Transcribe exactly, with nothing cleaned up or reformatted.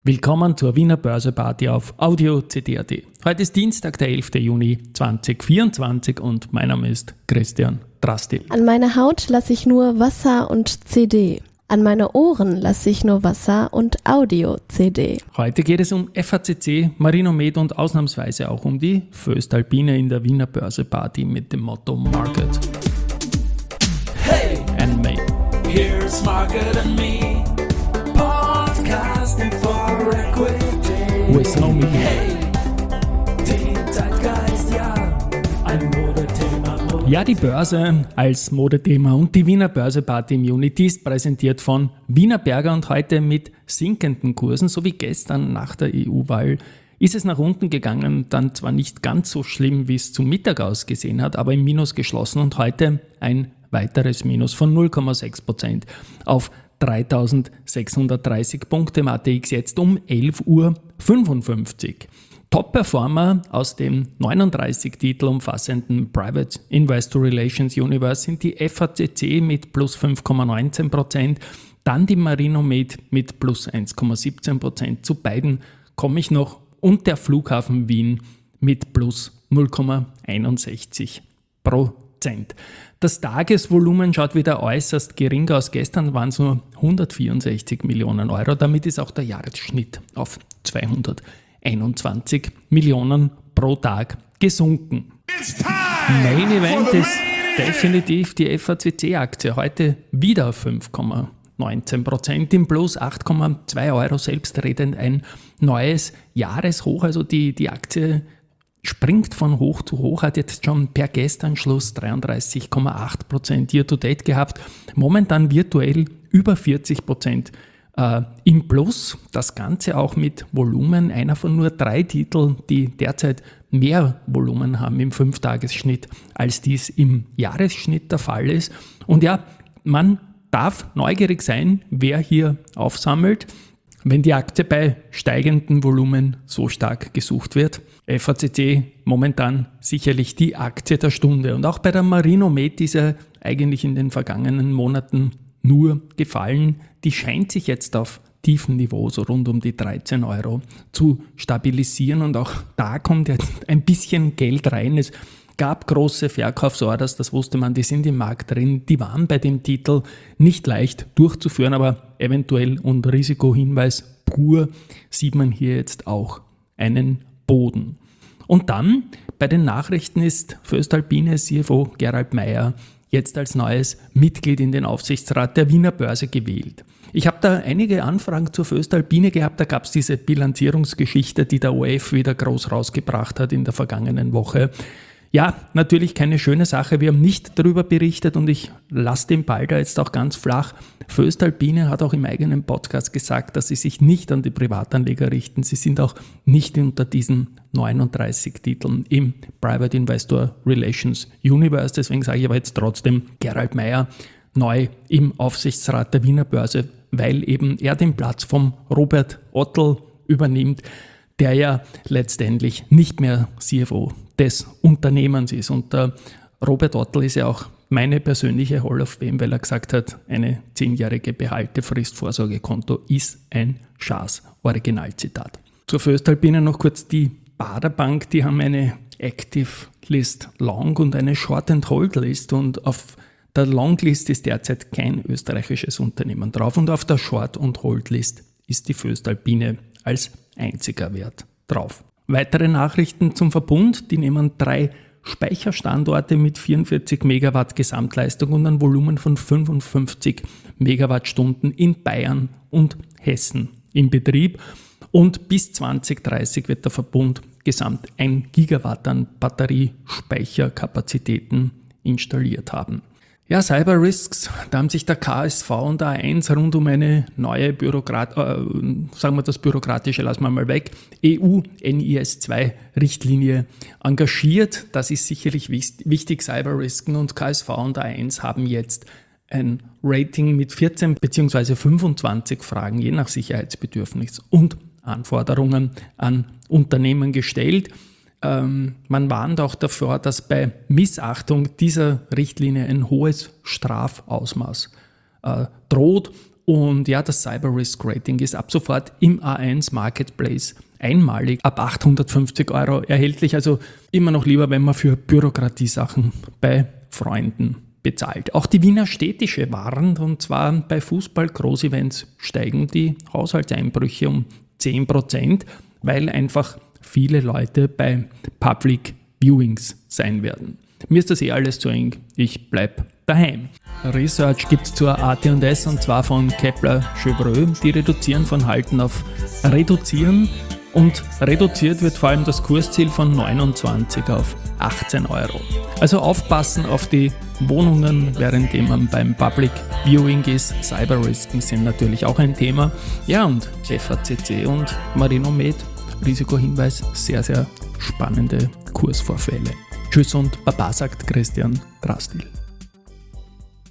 Willkommen zur Wiener Börse-Party auf Audio C D punkt A T. Heute ist Dienstag, der elfter Juni zweitausendvierundzwanzig und mein Name ist Christian Drastil. An meine Haut lasse ich nur Wasser und C D. An meine Ohren lasse ich nur Wasser und Audio-C D. Heute geht es um F A C C, Marinomed und ausnahmsweise auch um die Voestalpine in der Wiener Börse-Party mit dem Motto Market. Hey, and Me. here's Market and Me, podcasting for equity. With no media. Hey, die Zeitgeist, ja, ein Modethema. Mode- Ja, die Börse als Modethema und die Wiener Börse-Party im Juni, die ist präsentiert von Wienerberger und heute mit sinkenden Kursen, so wie gestern nach der E U-Wahl. Ist es nach unten gegangen, dann zwar nicht ganz so schlimm, wie es zum Mittag ausgesehen hat, aber im Minus geschlossen und heute ein weiteres Minus von null Komma sechs Prozent auf dreitausendsechshundertdreißig Punkte im A T X jetzt um elf Uhr fünfundfünfzig. Top-Performer aus dem neununddreißig Titel umfassenden Private Investor Relations Universe sind die F A C C mit plus fünf Komma neunzehn Prozent, dann die Marinomed mit plus eins Komma siebzehn Prozent. Zu beiden komme ich noch und der Flughafen Wien mit plus null Komma einundsechzig Prozent. Das Tagesvolumen schaut wieder äußerst gering aus. Gestern waren es nur hundertvierundsechzig Millionen Euro. Damit ist auch der Jahresschnitt auf zweihunderteinundzwanzig Millionen pro Tag gesunken. Main Event ist definitiv die F A C C-Aktie. Heute wieder fünf Komma neunzehn Prozent im Plus, acht Komma zwei Euro selbstredend, ein neues Jahreshoch. Also die, die Aktie springt von hoch zu hoch, hat jetzt schon per gestern Schluss dreiunddreißig Komma acht Prozent Year-to-Date gehabt, momentan virtuell über vierzig Prozent äh, im Plus. Das Ganze auch mit Volumen, einer von nur drei Titeln, die derzeit mehr Volumen haben im Fünf-Tages-Schnitt, als dies im Jahresschnitt der Fall ist. Und ja, man darf neugierig sein, wer hier aufsammelt, wenn die Aktie bei steigendem Volumen so stark gesucht wird. F A C C momentan sicherlich die Aktie der Stunde. Und auch bei der Marinomed ist er eigentlich in den vergangenen Monaten nur gefallen. Die scheint sich jetzt auf tiefen Niveau, so rund um die dreizehn Euro, zu stabilisieren. Und auch da kommt jetzt ein bisschen Geld rein. Es gab große Verkaufsorders, das wusste man, die sind im Markt drin. Die waren bei dem Titel nicht leicht durchzuführen, aber eventuell und Risikohinweis pur sieht man hier jetzt auch einen Boden. Und dann bei den Nachrichten ist Voestalpine C F O Gerald Mayer jetzt als neues Mitglied in den Aufsichtsrat der Wiener Börse gewählt. Ich habe da einige Anfragen zur Voestalpine gehabt, da gab es diese Bilanzierungsgeschichte, die der O R F wieder groß rausgebracht hat in der vergangenen Woche. Ja, natürlich keine schöne Sache. Wir haben nicht darüber berichtet und ich lasse den Ball da jetzt auch ganz flach. Voestalpine hat auch im eigenen Podcast gesagt, dass sie sich nicht an die Privatanleger richten. Sie sind auch nicht unter diesen neununddreißig Titeln im Private Investor Relations Universe. Deswegen sage ich aber jetzt trotzdem Gerald Mayer neu im Aufsichtsrat der Wiener Börse, weil eben er den Platz vom Robert Ottl übernimmt, der ja letztendlich nicht mehr C F O des Unternehmens ist. Und der Robert Ottl ist ja auch meine persönliche Hall of Fame, weil er gesagt hat, eine zehnjährige Behaltefrist Vorsorgekonto ist ein Schaß. Originalzitat. Zur Voestalpine noch kurz die Baderbank, die haben eine Active List Long und eine Short and Hold List und auf der Longlist ist derzeit kein österreichisches Unternehmen drauf und auf der Short und Hold List ist die Voestalpine als einziger Wert drauf. Weitere Nachrichten zum Verbund, die nehmen drei Speicherstandorte mit vierundvierzig Megawatt Gesamtleistung und einem Volumen von fünfundfünfzig Megawattstunden in Bayern und Hessen in Betrieb. Und bis zwanzig dreißig wird der Verbund gesamt ein Gigawatt an Batteriespeicherkapazitäten installiert haben. Ja, Cyber Risks, da haben sich der K S V und der A eins rund um eine neue Bürokrat, äh, sagen wir das Bürokratische, lassen wir mal weg, E U N I S zwei Richtlinie engagiert. Das ist sicherlich wichtig, Cyber Risken, und K S V und A eins haben jetzt ein Rating mit vierzehn bzw. fünfundzwanzig Fragen je nach Sicherheitsbedürfnis und Anforderungen an Unternehmen gestellt. Ähm, man warnt auch davor, dass bei Missachtung dieser Richtlinie ein hohes Strafausmaß äh, droht Und ja, das Cyber Risk Rating ist ab sofort im A eins Marketplace einmalig ab achthundertfünfzig Euro erhältlich. Also immer noch lieber, wenn man für Bürokratiesachen bei Freunden bezahlt. Auch die Wiener Städtische warnt, und zwar bei Fußball-Großevents steigen die Haushaltseinbrüche um zehn Prozent, weil einfach viele Leute bei Public Viewings sein werden. Mir ist das eh alles zu eng, ich bleib daheim. Research gibt es zur A T und S, und zwar von Kepler Chevreux. Die reduzieren von halten auf reduzieren, und reduziert wird vor allem das Kursziel von neunundzwanzig auf achtzehn Euro. Also aufpassen auf die Wohnungen, während man beim Public Viewing ist. Cyberrisiken sind natürlich auch ein Thema. Ja, und F A C C und Marinomed, Risikohinweis, sehr, sehr spannende Kursvorfälle. Tschüss und Baba, sagt Christian Drastil.